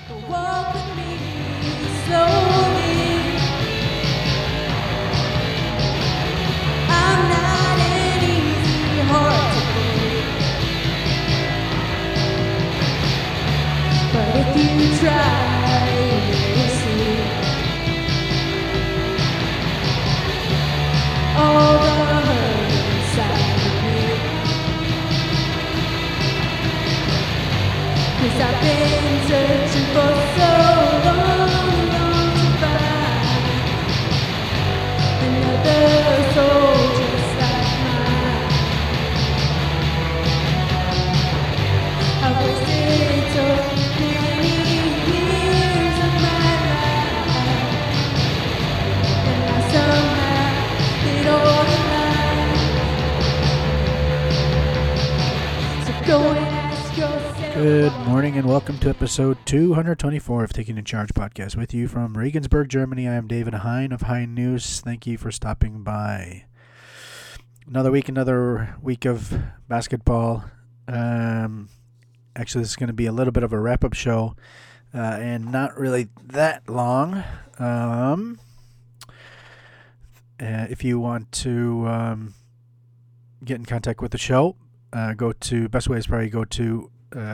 Walk with me slowly. I'm not an easy heart to break, but if you try, you'll see all the hurt inside of me. 'Cause I've been searching for so long to find another soul just like mine. I've wasted so many years of my life, and I somehow did all in life. So go and ask yourself. Good morning and welcome to episode 224 of Taking in Charge podcast. With you from Regensburg, Germany, I am David Hein of Hein News. Thank you for stopping by. Another week of basketball. Actually, this is going to be a little bit of a wrap-up show and not really that long. If you want to get in contact with the show, best way is probably go to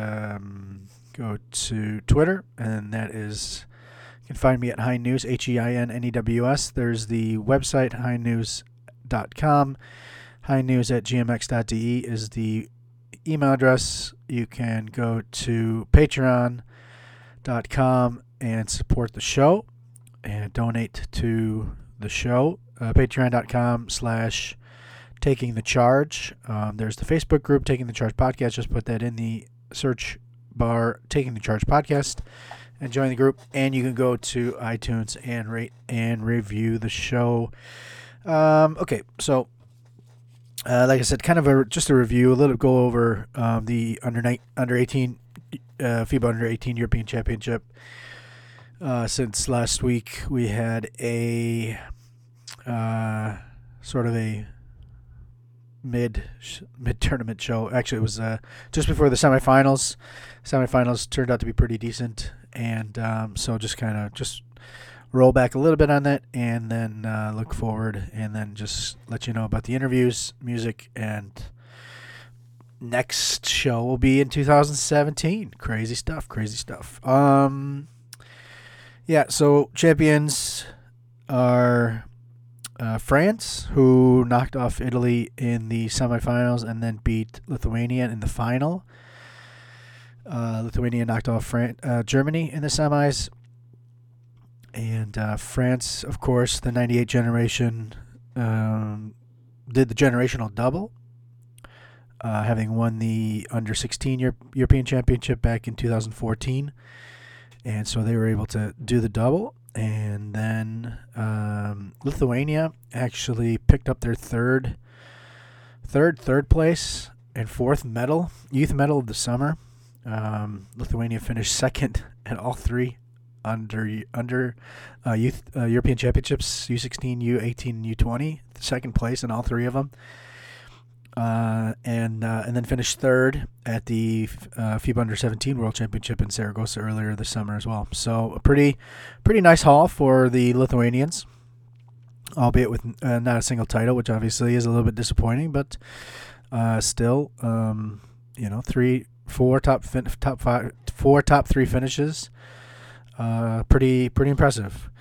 Twitter, and that is, you can find me at Hein News, HEINNEWS. There's the website, heinnews.com. Heinnews@gmx.de is the email address. You can go to patreon.com and support the show and donate to the show. Patreon.com/Taking the Charge. There's the Facebook group, Taking the Charge Podcast. Just put that in the search bar, Taking the Charge Podcast, and join the group. And you can go to iTunes and rate and review the show. Okay, so like I said, kind of just a review, go over the under 18 FIBA Under 18 European Championship. Since last week, we had a sort of a mid-tournament show. Actually, it was just before the semifinals. Semifinals turned out to be pretty decent, and so just roll back a little bit on that, and then look forward, and then just let you know about the interviews, music, and next show will be in 2017. Crazy stuff. Yeah, so champions are France, who knocked off Italy in the semifinals and then beat Lithuania in the final. Lithuania knocked off Germany in the semis. And France, of course, the 98 generation, did the generational double, having won the Under 16 European Championship back in 2014. And so they were able to do the double. And then Lithuania actually picked up their third place and fourth youth medal of the summer. Lithuania finished second at all three under youth European Championships, U16, U18, and U20. Second place in all three of them. And then finished third at the FIBA Under 17 World Championship in Saragossa earlier this summer as well. So a pretty nice haul for the Lithuanians, albeit with not a single title, which obviously is a little bit disappointing, but still, four top three finishes, pretty impressive.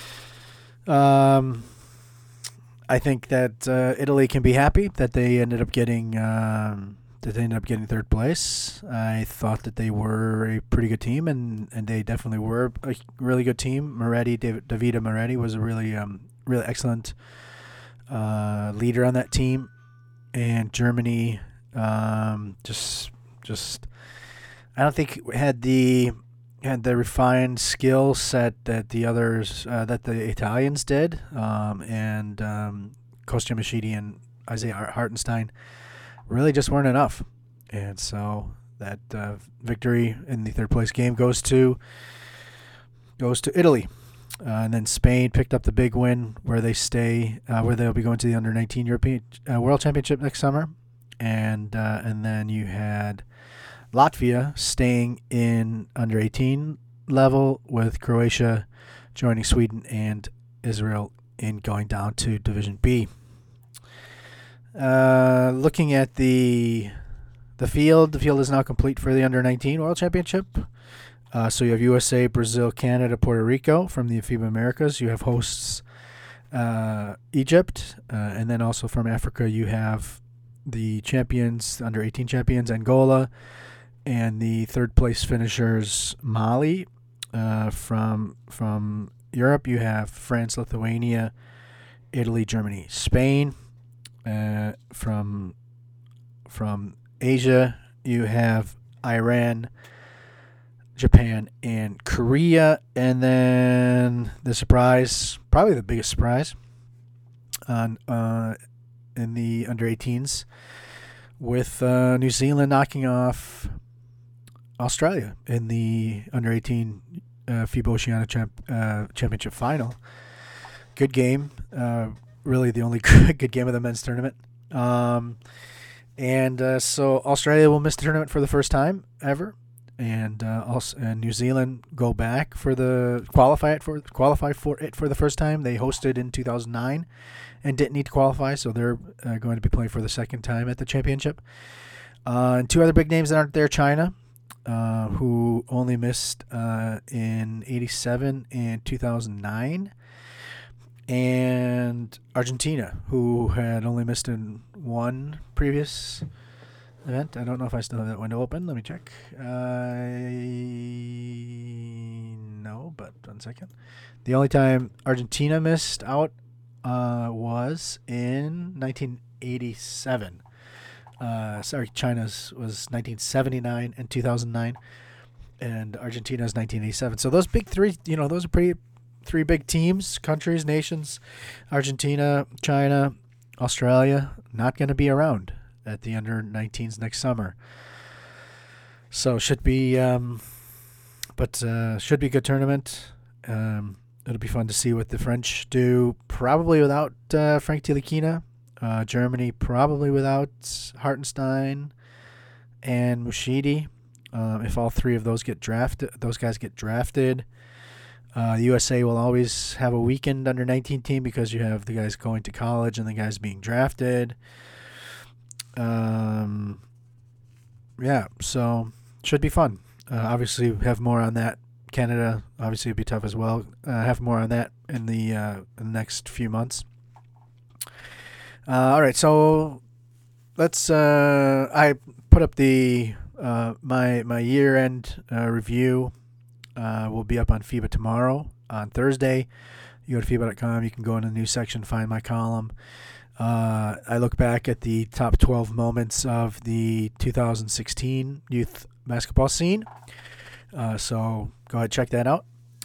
I think that Italy can be happy that they ended up getting third place. I thought that they were a pretty good team, and they definitely were a really good team. Davide Moretti was a really excellent leader on that team, and Germany just I don't think had the refined skill set that the others, that the Italians did, and Kostya Machidi and Isaiah Hartenstein really just weren't enough. And so that victory in the third place game goes to Italy. And then Spain picked up the big win where they'll be going to the Under 19 European World Championship next summer. And then you had Latvia staying in Under 18. level, with Croatia joining Sweden and Israel in going down to Division B. Looking at the field is now complete for the Under-19 World Championship. So you have USA, Brazil, Canada, Puerto Rico from the FIBA Americas. You have hosts Egypt, and then also from Africa you have the champions, Under-18 champions, Angola, and the third place finishers, Mali. From Europe you have France, Lithuania, Italy, Germany, Spain. From Asia you have Iran, Japan, and Korea. And then the surprise, probably the biggest surprise in the Under-18s, with New Zealand knocking off Australia in the Under-18 FIBA Oceania Championship final. Good game. Really the only good game of the men's tournament. So Australia will miss the tournament for the first time ever. And New Zealand go back for the qualify for it for the first time. They hosted in 2009 and didn't need to qualify, so they're going to be playing for the second time at the championship. And two other big names that aren't there: China, who only missed in '87 and 2009, and Argentina, who had only missed in one previous event. I don't know if I still have that window open. Let me check. No, but 1 second. The only time Argentina missed out was in 1987. China's was 1979 and 2009, and Argentina's 1987. So those big three, those are three big teams, countries, nations. Argentina, China, Australia, not going to be around at the Under-19s next summer. So should be a good tournament. It'll be fun to see what the French do, probably without Frank Ntilikina. Germany probably without Hartenstein and Mushidi. If all three of those guys get drafted. The USA will always have a weekend Under-19 team because you have the guys going to college and the guys being drafted. So should be fun. Obviously, have more on that. Canada obviously would be tough as well. Have more on that in the next few months. All right, so let's. I put up the my year-end review. Will be up on FIBA tomorrow on Thursday. You go to FIBA.com. You can go in the news section, find my column. I look back at the top 12 moments of the 2016 youth basketball scene. So go ahead, check that out.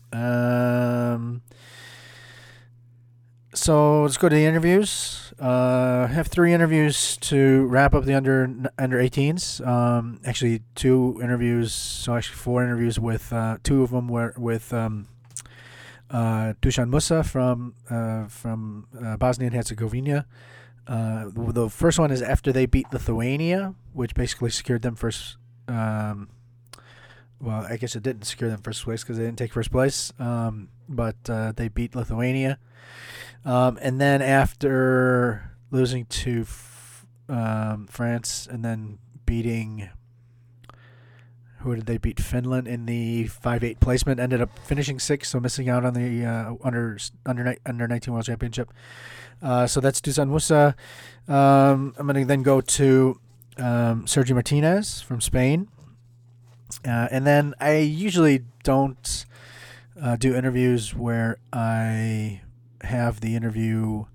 So let's go to the interviews. I have 3 interviews to wrap up the under 18s. Actually, 2 interviews. So actually 4 interviews with 2 of them were with Dusan Musa from Bosnia and Herzegovina. The first one is after they beat Lithuania, which basically secured them first. Well, I guess it didn't secure them first place because they didn't take first place. But they beat Lithuania. And then after losing to France and then beating, who did they beat? Finland in the 5-8 placement. Ended up finishing 6th, so missing out on the under 19 World Championship. So that's Dusan Musa. I'm going to then go to Sergio Martinez from Spain. And then I usually don't do interviews where I have the interview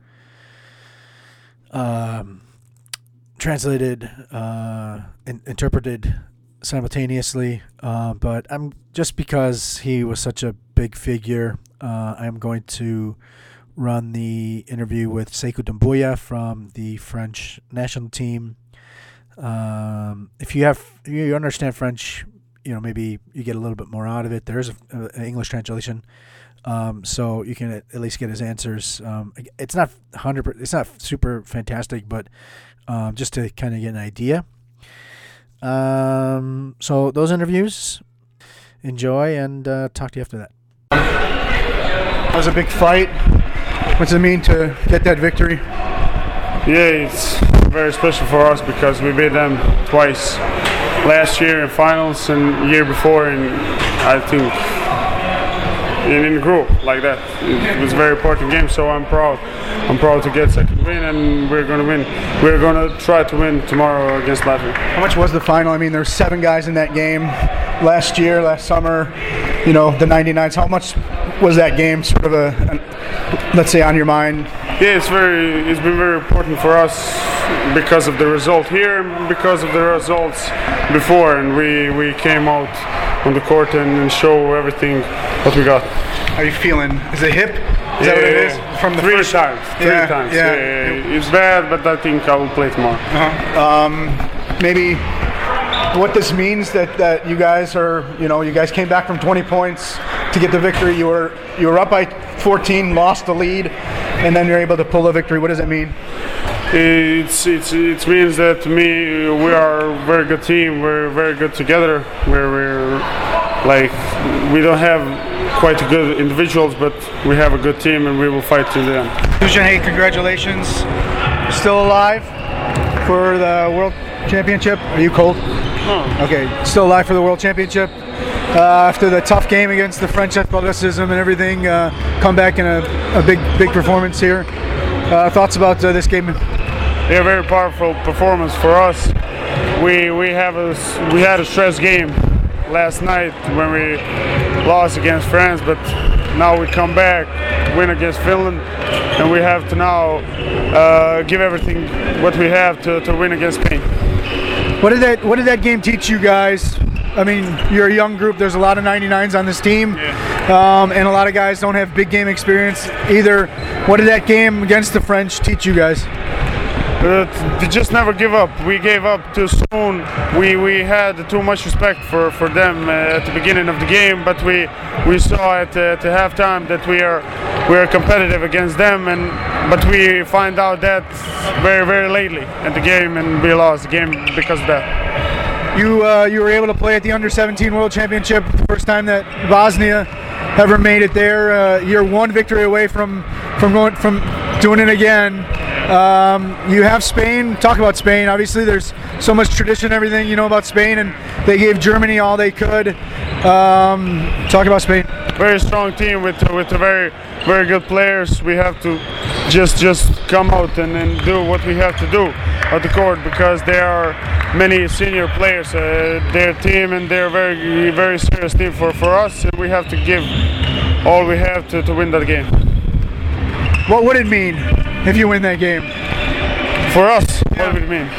translated and interpreted simultaneously, but I'm just because he was such a big figure, I'm going to run the interview with Sekou Doumbouya from the French national team. If you understand French, maybe you get a little bit more out of it. There's an English translation. So you can at least get his answers. It's not 100%. It's not super fantastic, but just to kind of get an idea. So those interviews, enjoy, and talk to you after that. That was a big fight. What's it mean to get that victory? Yeah, it's very special for us because we beat them twice. Last year in finals and year before, and I think in the group like that. It was a very important game, so I'm proud. I'm proud to get second win, and we're going to win. We're going to try to win tomorrow against Latvia. How much was the final? I mean, there's 7 guys in that game last summer, the 99s. How much was that game sort of let's say, on your mind? Yeah, it's been very important for us because of the result here and because of the results before, and we came out on the court and show everything what we got. How are you feeling? Is it hip? Is that what it is? From the three first times. Yeah. It's bad, but I think I will play tomorrow. Maybe what this means that you guys are, you guys came back from 20 points to get the victory. You were up by 14, lost the lead, and then you're able to pull the victory. What does it mean? It means that to me we are a very good team. We're very good together. We don't have quite good individuals, but we have a good team, and we will fight to the end. Dusan, hey, congratulations! You're still alive for the World Championship. Are you cold? No. Okay, still alive for the World Championship. After the tough game against the French athleticism and everything, come back in a big performance here. Thoughts about this game? Yeah, very powerful performance for us. We had a stress game last night when we lost against France, but now we come back, win against Finland, and we have to now give everything what we have to win against Spain. What did that game teach you guys? I mean, you're a young group. There's a lot of 99s on this team, and a lot of guys don't have big game experience either. What did that game against the French teach you guys? To just never give up. We gave up too soon. We had too much respect for them at the beginning of the game, but we saw at halftime that we are competitive against them, but we find out that very lately at the game, and we lost the game because of that. You were able to play at the Under-17 World Championship, the first time that Bosnia ever made it there. You're one victory away from doing it again. You have Spain. Talk about Spain. Obviously, there's so much tradition and everything you know about Spain, and they gave Germany all they could. Talk about Spain. Very strong team with very good players. We have to just come out and do what we have to do at the court because there are many senior players. Their team, and they're very serious team for us, and we have to give all we have to win that game. What would it mean if you win that game? For us, what would it mean?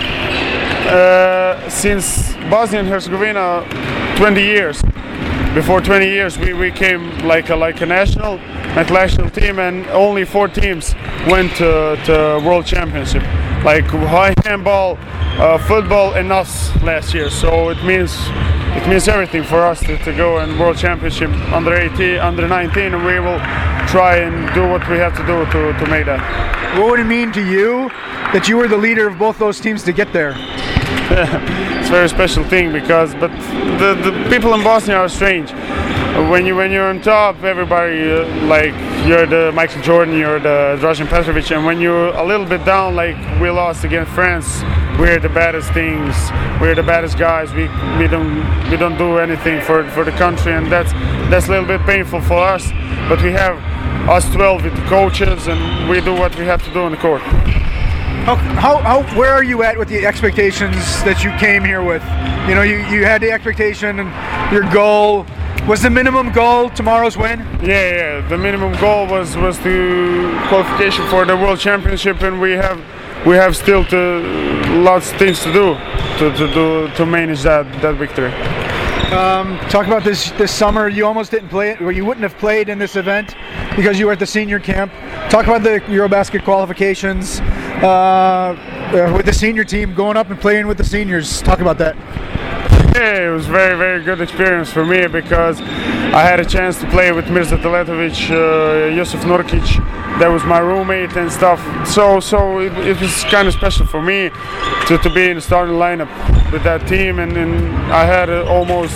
Since Bosnia and Herzegovina, 20 years. Before 20 years, we came like a national team, and only 4 teams went to World Championship, like high handball, football, and us last year. So it means everything for us to go in World Championship under 18, under 19, and we will try and do what we have to do to make that. What would it mean to you that you were the leader of both those teams to get there? It's a very special thing but the people in Bosnia are strange. When you're on top, everybody like you're the Michael Jordan, you're the Dražen Petrovic, and when you're a little bit down, like we lost against France, we're the baddest things, we're the baddest guys. We don't do anything for the country, and that's a little bit painful for us. But we have us 12 with the coaches, and we do what we have to do on the court. Where are you at with the expectations that you came here with? You had the expectation, and your goal was the minimum goal tomorrow's win. Yeah. The minimum goal was the qualification for the World Championship, and we have still lots of things to do to manage that victory. Talk about this summer. You almost didn't play it, or you wouldn't have played in this event because you were at the senior camp. Talk about the Eurobasket qualifications with the senior team, going up and playing with the seniors. Talk about that. Yeah, it was very good experience for me because I had a chance to play with Mirza Teletovic, Josip Nurkic. That was my roommate and stuff. So it was kind of special for me to be in the starting lineup with that team, and I had almost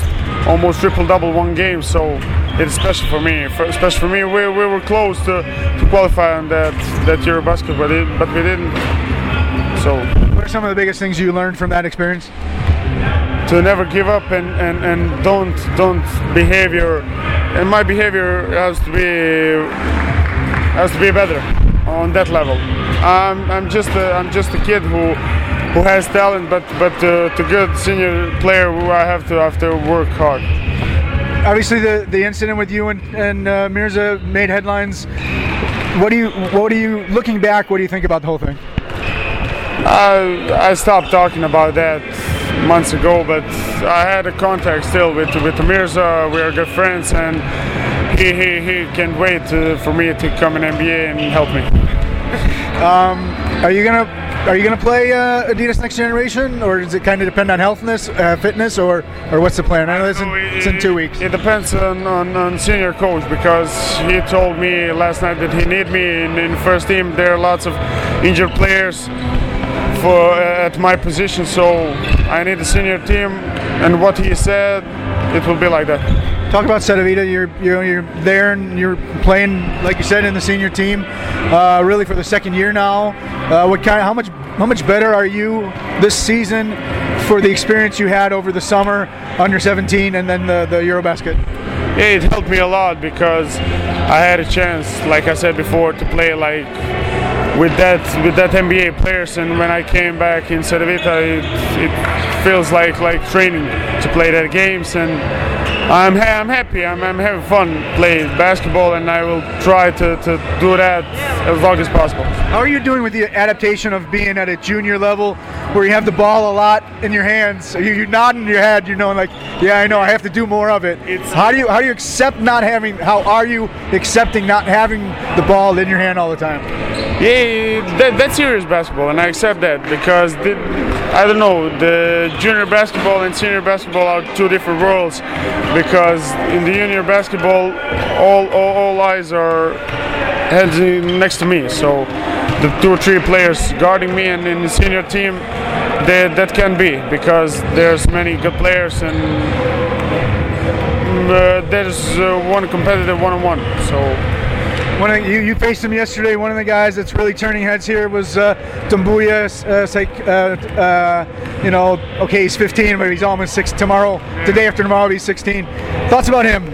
almost triple-double one game, so it's special for me. Especially for me, we were close to qualify on that Eurobasket, but we didn't. So, what are some of the biggest things you learned from that experience? To never give up and don't behavior. And my behavior has to be better on that level. I'm just a kid who has talent, but to good senior player who I have to work hard. Obviously, the incident with you and Mirza made headlines. What do you looking back? What do you think about the whole thing? I stopped talking about that months ago, but I had a contact still with Mirza. We are good friends, and he can't wait for me to come in NBA and help me. Are you gonna play Adidas Next Generation, or does it kind of depend on fitness, or what's the plan? I know it's in 2 weeks. It depends on senior coach, because he told me last night that he need me in the first team. There are lots of injured players at my position, so I need a senior team. And what he said, it will be like that. Talk about Cedevita. You're there and you're playing, like you said, in the senior team, really for the second year now. How much better are you this season for the experience you had over the summer, under 17, and then the Eurobasket? Yeah, it helped me a lot because I had a chance, like I said before, to play like with that NBA players, and when I came back in Cedevita, it feels like training to play that games, and I'm happy. I'm having fun playing basketball, and I will try to do that as long as possible. How are you doing with the adaptation of being at a junior level, where you have the ball a lot in your hands? You're nodding your head, like, yeah, I know, I have to do more of it. How do you accept not having? How are you accepting not having the ball in your hand all the time? Yeah, that's serious basketball, and I accept that because I don't know, the junior basketball and senior basketball are two different worlds, because in the junior basketball all eyes are heads next to me, so the 2 or 3 players guarding me, and in the senior team that can be, because there's many good players, and there's one competitive one-on-one. So you faced him yesterday. One of the guys that's really turning heads here was Doumbouya. Okay, he's 15, but he's almost 6 tomorrow. The day after tomorrow, he's 16. Thoughts about him?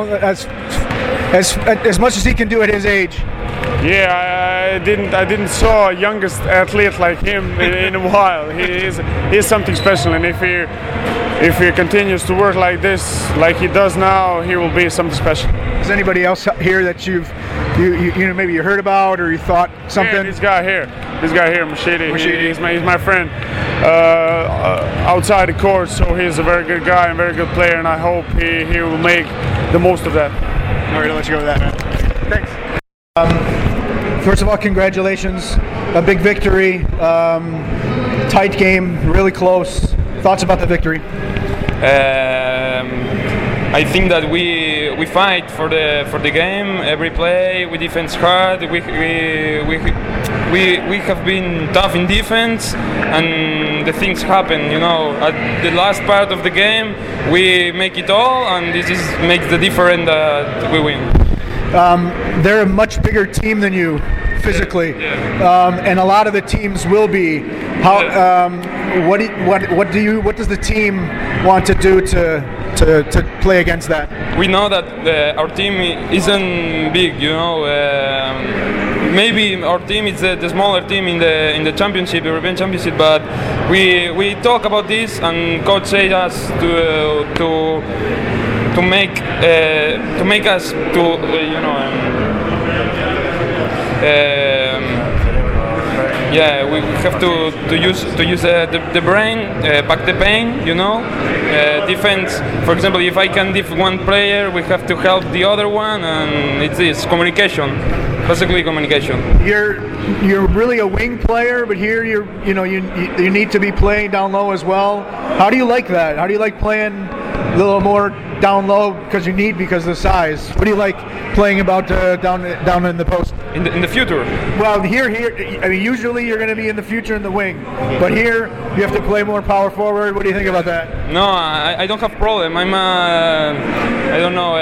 As much as he can do at his age. Yeah, I didn't saw a youngest athlete like him in a while. He's something special, and if he continues to work like this, like he does now, he will be something special. Is anybody else here that you maybe you heard about or you thought something? Yeah, this guy here, Mashidi. He's my friend outside the court, so he's a very good guy and very good player, and I hope he will make the most of that. All right, I'll let you go with that, man. Thanks. First of all, congratulations. A big victory. Tight game, really close. Thoughts about the victory? I think that we fight for the game every play. We defense hard. We have been tough in defense, and the things happen. At the last part of the game, we make it all, and this makes the difference that we win. They're a much bigger team than you physically, and a lot of the teams will be. What does the team want to do to play against that? We know that our team isn't big, maybe our team is the smaller team in the championship, European Championship, but we talk about this, and coach said us to make us we have to use the brain, back the pain, defense. For example, if I can def one player, we have to help the other one, and it's communication, basically communication. You're really a wing player, but here you need to be playing down low as well. How do you like that? How do you like playing a little more down low because of the size. What do you like playing about down in the post? In the future. Well, here, I mean, usually you're going to be in the future in the wing, but here you have to play more power forward. What do you think about that? No, I don't have problem. I'm I don't know,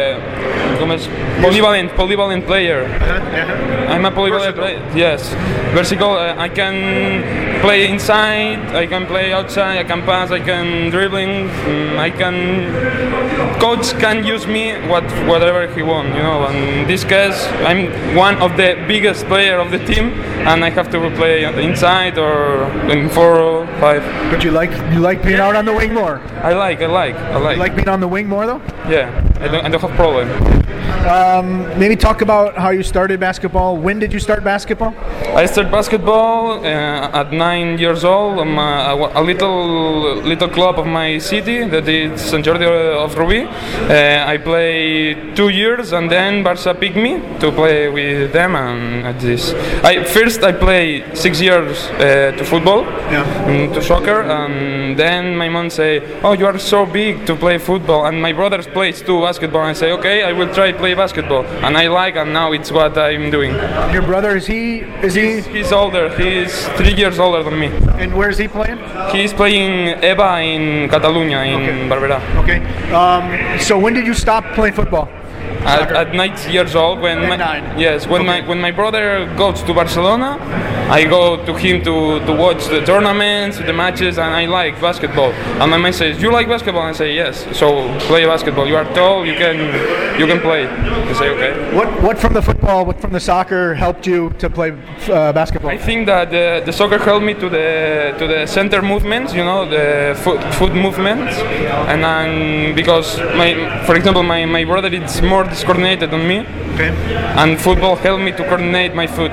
polyvalent player. I'm a polyvalent player. Yes, versatile. I can play inside. I can play outside. I can pass. I can dribbling. I can. Coach can use me whatever he wants, you know. And in this case, I'm one of the biggest player of the team, and I have to play inside or in 4 or 5. But you like being out on the wing more. I like. You like being on the wing more though? Yeah, I don't have problem. Maybe talk about how you started basketball. When did you start basketball? I started basketball at 9 years old. A little club of my city that is Sant Jordi of Rubí. I played 2 years, and then Barça picked me to play with them. And at this, I played 6 years to football, to soccer, and then my mom say, "Oh, you are so big to play football," and my brother plays too basketball. And I say, "Okay, I will try play basketball," and I like, and now it's what I'm doing. Your brother, is he? He's older. He's 3 years older than me. And where is he playing? He's playing EVA in Catalunya, in Barberà. Okay. So when did you stop playing football? At 9 years old, when my brother goes to Barcelona, I go to him to watch the tournaments, the matches, and I like basketball. And my man says, "You like basketball?" And I say, "Yes." So play basketball. You are tall. You can play. I say, "Okay." What from the football? What from the soccer helped you to play basketball? I think that the soccer helped me to the center movements, you know, the foot movements, and because for example, my brother is more discoordinated than me, and football helped me to coordinate my foot.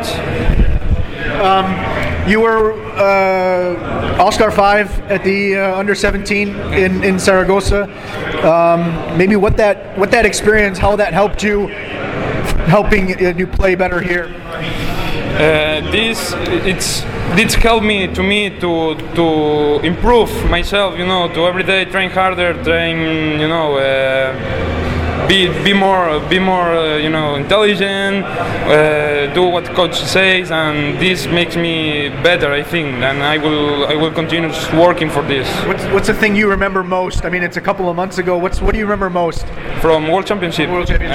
You were All-Star 5 at the under 17 in Zaragoza. Maybe what that experience, how that helped you, helping you play better here. This helped me to improve myself, you know, to every day train harder, you know. Be more, you know, intelligent. Do what coach says, and this makes me better, I think. And I will continue working for this. What's the thing you remember most? I mean, it's a couple of months ago. What do you remember most from World Championship?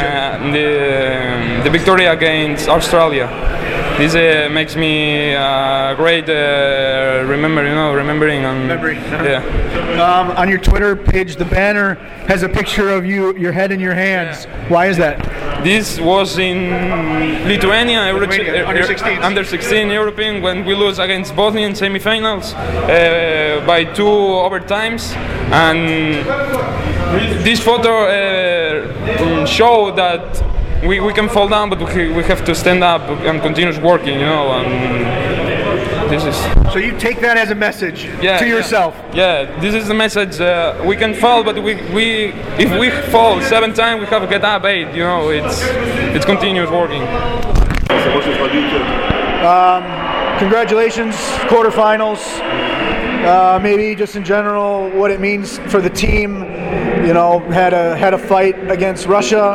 The victory against Australia. This makes me great remembering. Yeah. On your Twitter page, the banner has a picture of your head in your hands. Yeah. Why is that? This was in Lithuania, under 16 European, when we lose against Bosnia in semi-finals by 2 overtimes, and this photo show that we can fall down, but we have to stand up and continue working, you know. And this is. So you take that as a message to yourself. Yeah, this is the message. We can fall, but if we fall 7 times, we have to get up 8. You know, it's continuous working. Congratulations, quarterfinals. Maybe just in general, what it means for the team. You know, had a fight against Russia,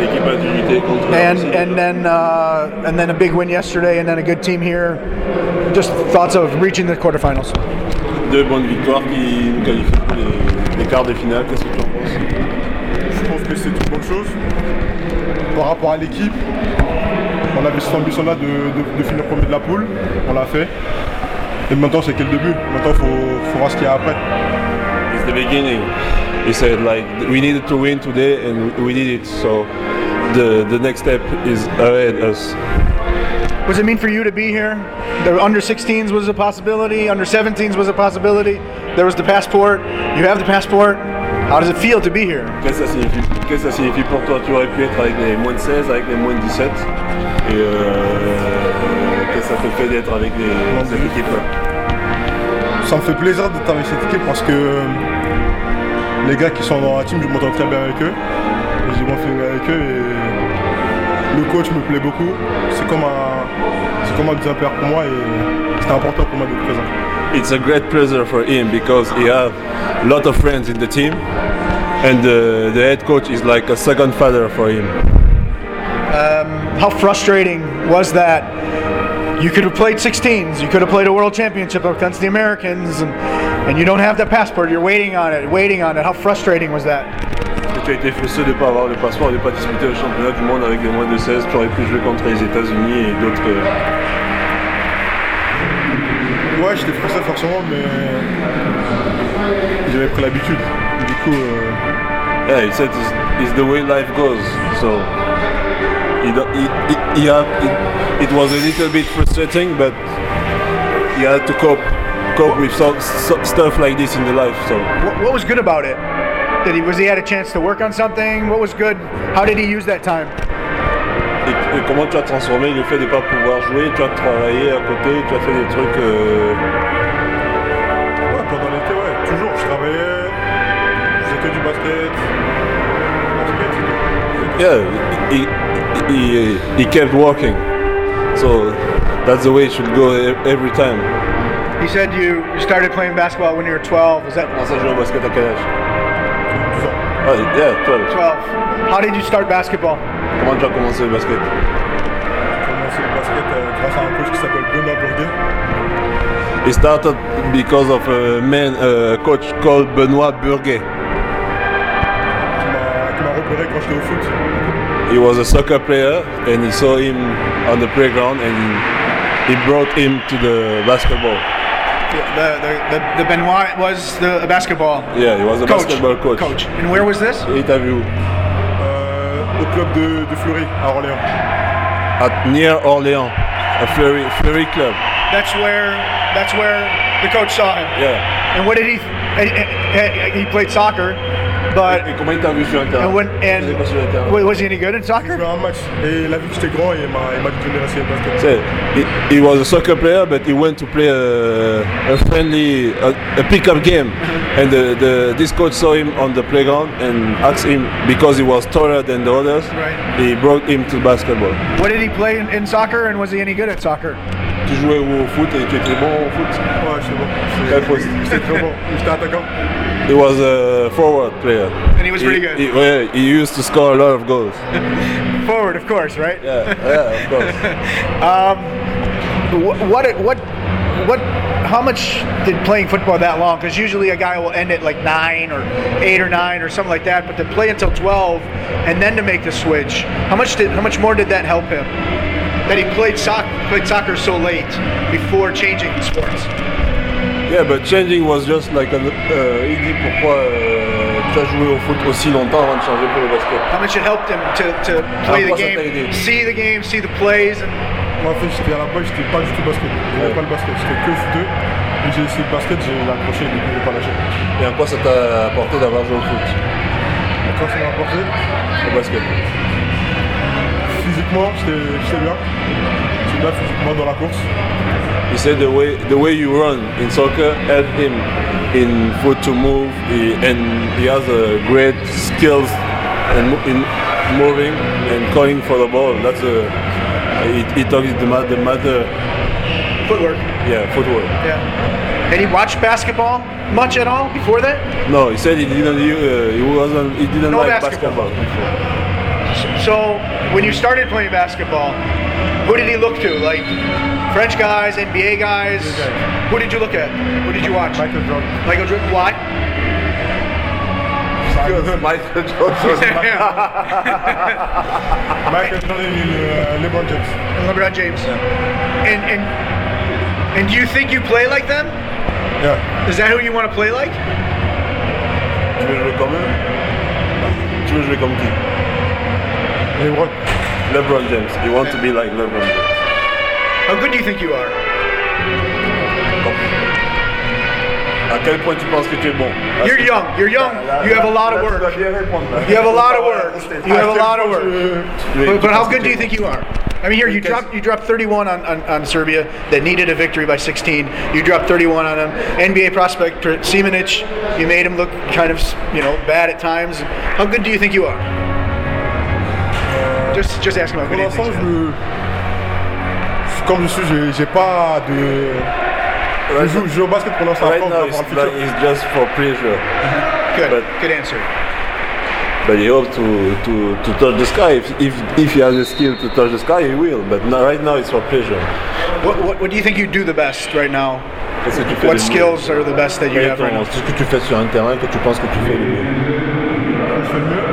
and then a big win yesterday, and then a good team here. Just thoughts of reaching the quarterfinals. 2 bonnes victoires qui nous qualifient pour les quarts de finale. Qu'est-ce que tu en penses? Je pense que c'est une bonne chose par rapport à l'équipe. On avait cette ambition-là de finir premier de la poule, on l'a fait. Et maintenant c'est que le début. Maintenant il faut voir ce qu'il y a après. It's the beginning. He said like we needed to win today and we did it. So the next step is ahead of us. What does it mean for you to be here? The under 16s was a possibility, under 17s was a possibility. There was the passport. You have the passport. How does it feel to be here? Qu'est-ce que ça signifie pour toi? Tu aurais pu être avec les moins de 16, avec les moins de 17. Et qu'est-ce que ça te fait d'être avec cette équipe-là? Ça me fait plaisir d'être avec cette équipe parce que les gars qui sont dans la team, je m'entends très bien avec eux. J'ai bien fait avec eux et le coach me plaît beaucoup. C'est comme un deuxième père pour moi et c'était important pour moi d'être présent. It's a great pleasure for him because he has a lot of friends in the team and the head coach is like a second father for him. How frustrating was that? You could have played 16s, you could have played a world championship against the Americans, and you don't have that passport, you're waiting on it. How frustrating was that? Tu as été frustré de ne pas avoir le passeport, de ne pas disputer le championnat du monde avec les moins de 16, tu aurais pu jouer contre les États-Unis et d'autres. Ouais, j'étais frustré forcément, mais j'avais pris l'habitude. Du coup. Yeah, he said it's the way life goes. So it was a little bit frustrating, but he had to cope with stuff like this in the life. So what was good about it? Was he had a chance to work on something? What was good? How did he use that time? Et comment tu as transformé le fait de ne pas pouvoir jouer? Tu as travaillé à côté, tu as fait des trucs. Ouais, pendant l'été, ouais, toujours. Je travaillais, je faisais que du basket. Yeah, he kept working. So that's the way it should go every time. He said you started playing basketball when you were 12. Is that? Comment ça, jouer au basket à quel âge? 12 ans. Yeah, 12. 12. How did you start basketball? Comment tu as commencé le basket? J'ai commencé le basket grâce à un coach qui s'appelle Benoît Burguet. It started because of a coach called Benoît Burguet. Qui m'a repéré quand j'étais au foot. He was a soccer player and he saw him on the playground and he brought him to the basketball. The Benoit was a basketball. Yeah, he was a basketball coach. And where was this? Interview. Au club de Fleury, à Orléans. Near Orléans, a Fleury club. That's where the coach saw him. Yeah. And what did he played soccer, but Et comment il t'a vu sur un terrain? Was he any good at soccer? J'ai joué un match et il a vu que j'étais grand et il m'a dit de venir essayer le basket. He was a soccer player, but he went to play a friendly, a pickup game, and this coach saw him on the playground and asked him because he was taller than the others. Right. He brought him to basketball. What did he play in soccer, and was he any good at soccer? Tu jouais au foot et tu étais bon au foot? Ouais, j'étais bon. Quel poste? J'étais très bon. J'étais attaquant. He was a forward player. And he was pretty good. He used to score a lot of goals. Forward, of course, right? Yeah, of course. How much did playing football that long? Because usually a guy will end at like 9 or 8 or 9 or something like that. But to play until 12 and then to make the switch, how much more did that help him? That he played soccer so late before changing sports. Yeah, but changing was just like il dit pourquoi tu as joué au foot aussi longtemps avant de changer pour le basket. How much it helped him to play the game, see the plays, and. Moi, en fait, j'étais à la base, j'étais pas du tout basket. J'aimais pas le basket, j'étais que footeux. Et j'ai essayé le basket, j'ai accroché et depuis, j'ai pas lâché. Et en quoi ça t'a apporté d'avoir joué au foot? Quand ça m'a apporté? Au basket. Physiquement, j'étais bien. J'étais bien physiquement dans la course. He said the way you run in soccer helped him in foot to move, and he has a great skills in moving and calling for the ball. That's he talks the matter. Footwork. Yeah, footwork. Yeah. Had he watched basketball much at all before that? No, he said he didn't. He didn't No like basketball. before. So when you started playing basketball, who did he look to? Like French guys, NBA guys? Who did you look at? Who did you watch? Michael Jordan. Michael Jordan. Why? Michael Jordan. Michael Jordan and LeBron James. LeBron James. Yeah. And do you think you play like them? Yeah. Is that who you want to play like? Tu veux jouer comme eux? Tu veux jouer comme qui? LeBron. LeBron James. You want to be like LeBron James. How good do you think you are? À quel point tu penses que tu es bon? You're young. You're young. You have a lot of work. You have a lot of work. You have a lot of work. But how good do you think you are? I mean, here you dropped 31 on Serbia that needed a victory by 16. You dropped 31 on them. NBA prospect Simanic, you made him look kind of bad at times. How good do you think you are? Just asking about Pour good. l'instant, comme je suis, j'ai pas de. Je joue au basket pour l'instant. Right now, it's just for pleasure. Good. But Good answer. But he hopes to touch the sky. If he has the skill to touch the sky, he will. But right now, it's for pleasure. What do you think you do the best right now? Qu'est-ce que tu fais What de mieux? skills are the best that you have right now? Ce que tu fais sur un terrain que tu penses que tu fais le mieux. Je fais le mieux.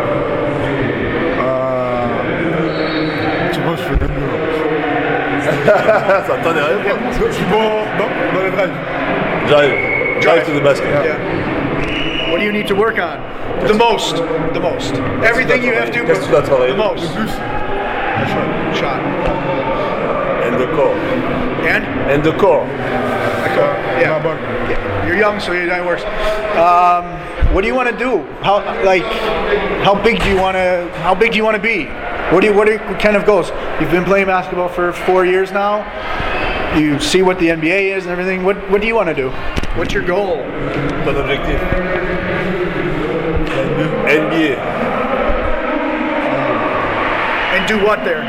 Tu vois, je fais le mieux. Ça t'en est rien. Je suis bon dans les drives. Drive to the basket. Yeah. What do you need to work on? The most. Everything you have to. Qu'est-ce que tu dois travailler? The most. Le plus. Shot. And the core. And the core. yeah. La balle. You're young, so that works. What do you want to do? How big do you want to be? What kind of goals? You've been playing basketball for 4 years now. You see what the NBA is and everything. What do you want to do? What's your goal? Ton objectif. NBA. And do what there?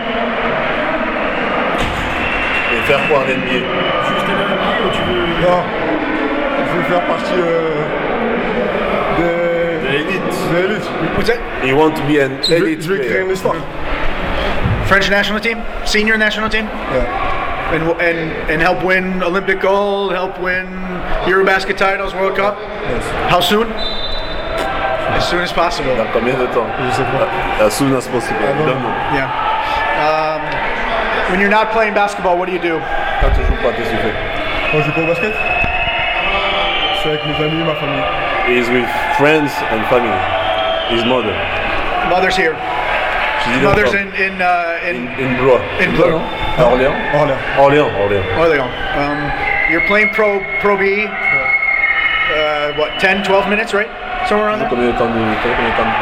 Et faire quoi en NBA? Non. Je veux faire partie De l'élite. de l'élite. What's that? You want to be an elite Je vais créer player. une histoire. French national team? Senior national team? Yeah. And help win Olympic gold, help win Eurobasket titles, World Cup? Yes. How soon? As soon as possible. Dans combien de temps? Je sais pas. As soon as possible. Ah, non. Donne-nous. Yeah. When you're not playing basketball, what do you do? Quand tu joues pas, qu'est-ce que tu fais? Quand je joue pas au basket, je suis avec mes amis, ma famille. He is with friends and family. His mother. Mother's here. She didn't Mother's come. in Blois. in Bleu. À Orléans? Orléans. Orléans. Orléans. You're playing Pro B. What? 10, 12 minutes, right? Somewhere around there. Combien de temps de jeu?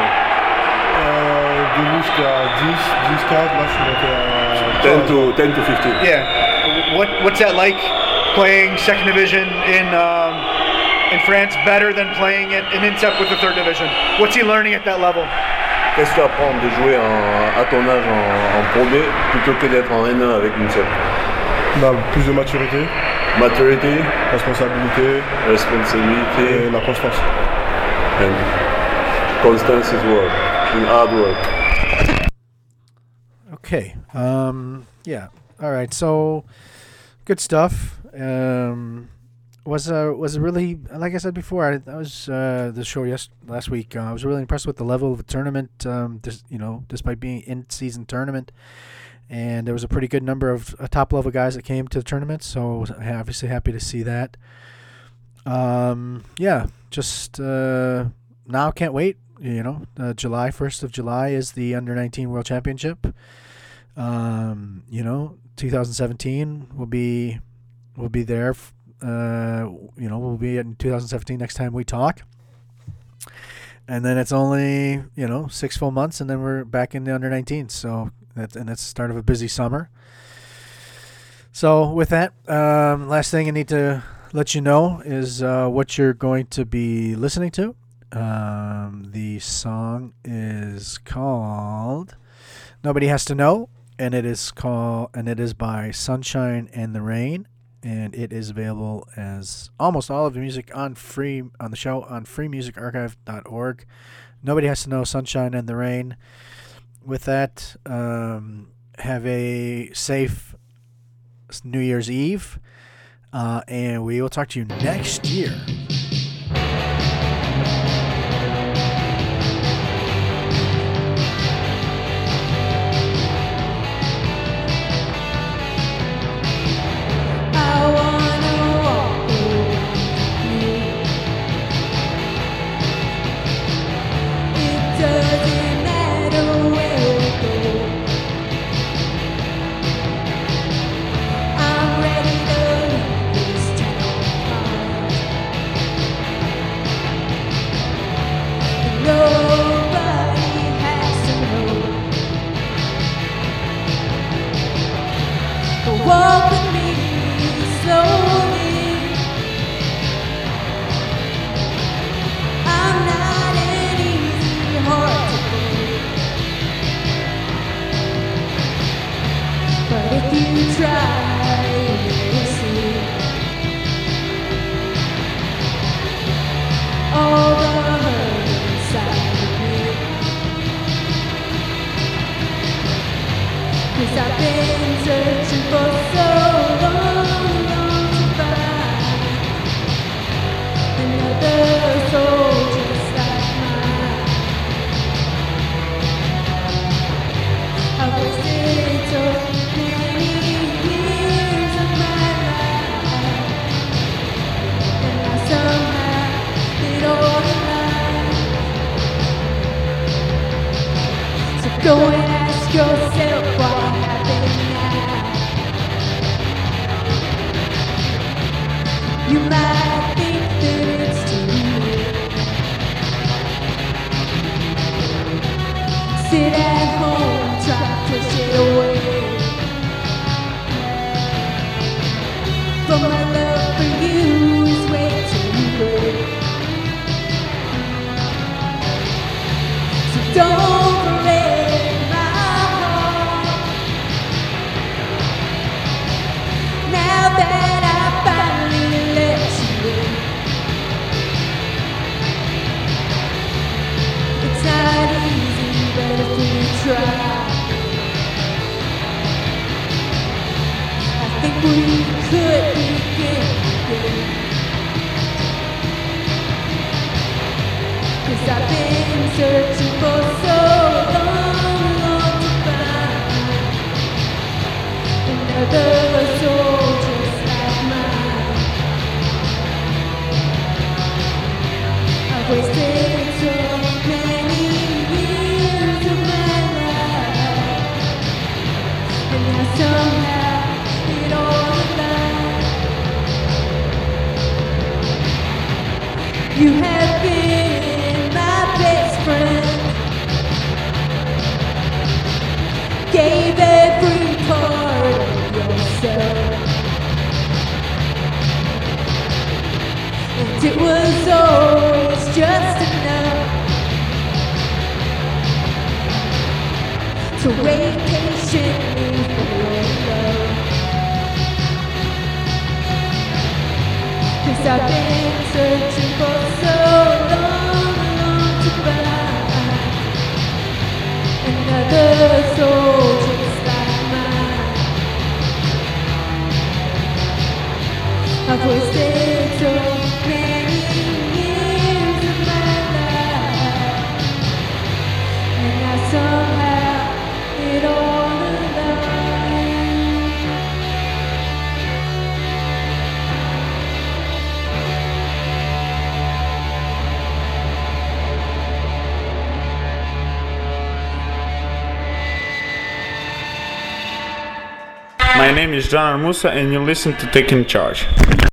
De nous jusqu'à 10, 15, là je suis monté à 10 to 15. Yeah. What's that like? Playing second division in France better than playing it in INSEP with the third division. What's he learning at that level? Qu'est-ce que tu apprends de jouer à ton âge en Pro B plutôt que d'être en N1 avec une seule? Bah, plus de maturité, Maturity, responsabilité responsibility, et la constance. and constance is work, and hard work. Okay. Yeah. All right. So, good stuff. Was really, like I said before, I was the show last week. I was really impressed with the level of the tournament. Despite being in-season tournament, and there was a pretty good number of top level guys that came to the tournament. So obviously happy to see that. Just now can't wait. July 1st of July is the Under-19 World Championship. 2017 will be there. We'll be in 2017 next time we talk. And then it's only, 6 full months, and then we're back in the Under-19. So that's the start of a busy summer. So with that, last thing I need to let you know is what you're going to be listening to. The song is called Nobody Has to Know, and it is by Sunshine and the Rain, and it is available as almost all of the music on the show on freemusicarchive.org. Nobody Has to Know, Sunshine and the Rain. With that, have a safe New Year's Eve, and we will talk to you next year. 'Cause I've been searching for so long to find another soul just like mine. I've wasted so many years of my life, and I somehow did all in life. So go and ask yourself what happened now. You might think that it's too late. Sit at home, try to push it away. But my love for you is way too late. So don't break my heart. Now that I finally let you in, it's not easy, but if we try, I think we could begin again. 'Cause I've been searching for so long to find another soul just like mine. I've wasted so many years of my life, and now somehow it all alive. You have been my best friend, gave every part of yourself, and it was always just enough to wait patiently for your love. 'Cause I've been searching for so long to find another soul just like mine. I've wasted so many years of my life, and now somehow it all aligns. My name is John Armusa, and you listen to Taking Charge.